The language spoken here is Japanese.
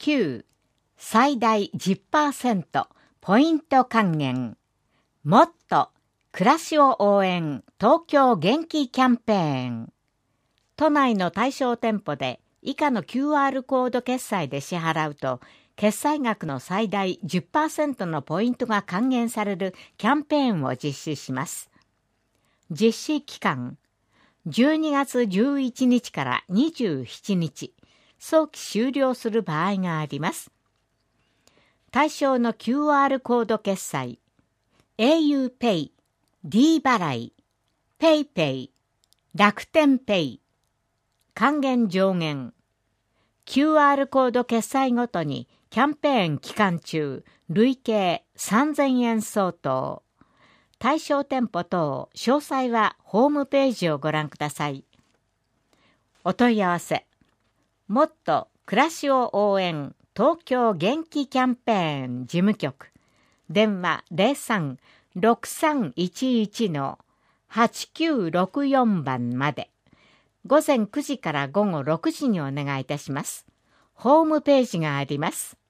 9最大 10% ポイント還元。もっと暮らしを応援東京元気キャンペーン。都内の対象店舗で以下の QR コード決済で支払うと、決済額の最大 10% のポイントが還元されるキャンペーンを実施します。実施期間、12月11日から27日、早期終了する場合があります。対象の QR コード決済、auPay、D 払い、PayPay、楽天ペイ、還元上限、QR コード決済ごとにキャンペーン期間中、累計3000円相当。対象店舗等、詳細はホームページをご覧ください。お問い合わせ。もっと暮らしを応援東京元気キャンペーン事務局。電話 03-6311-8964 番まで。午前9時から午後6時にお願いいたします。ホームページがあります。